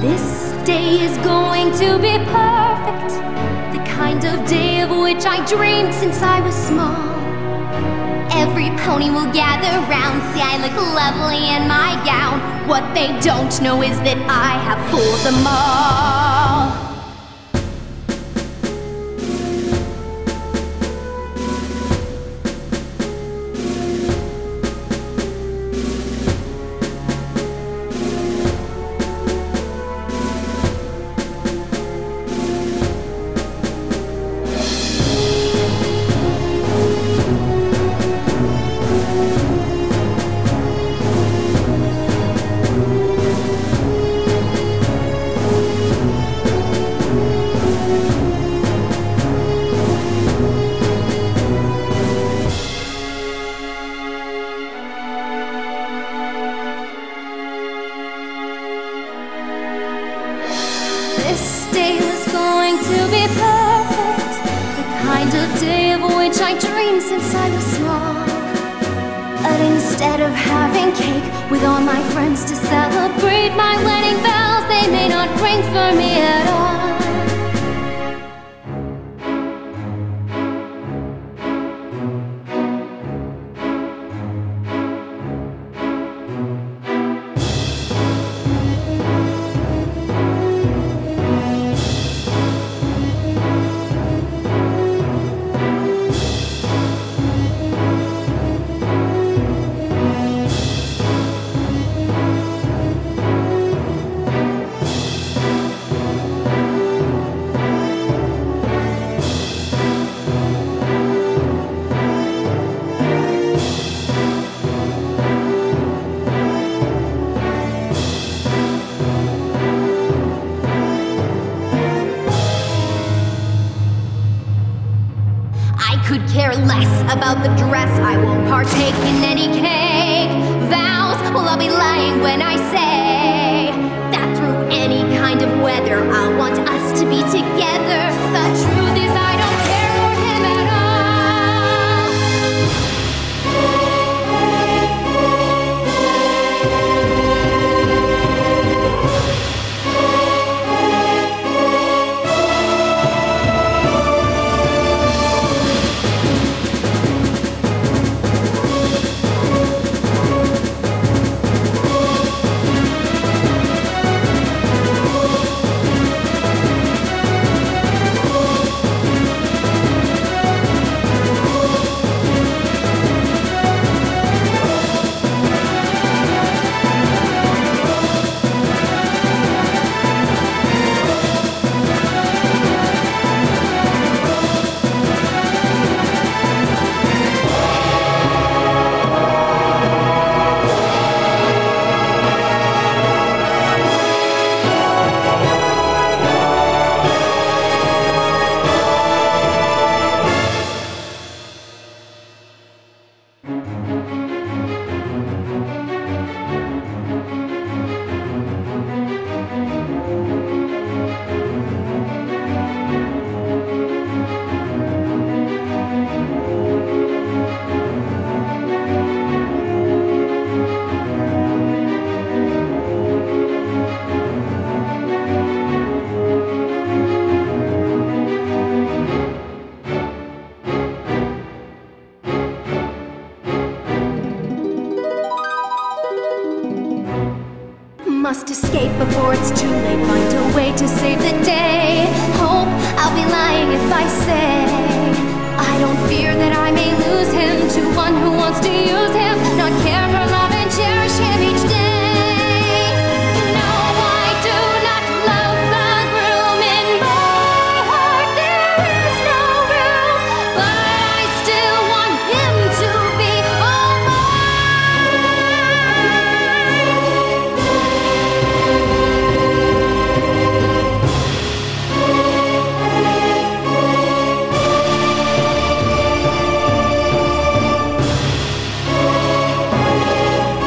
This day is going to be perfect, the kind of day of which I dreamed since I was small. Every pony will gather round, see I look lovely in my gown. What they don't know is that I have fooled them all. This day was going to be perfect, the kind of day of which I dreamed since I was small. But instead of having cake with all my friends to celebrate my wedding bells, they may not ring for me at all. Could care less about the dress. I won't partake in any cake. Vows, well, I'll be lying when I say that through any kind of weather I want us to be together. The truth is I don't care for him at must escape before it's too late. Find a way to save the day. Hope I'll be lying if I say I don't fear that I may lose him to one who wants to use him, not care for love and cherish him each day. No, I do not love the groom. In my heart there is no room, but I still want him to be all mine.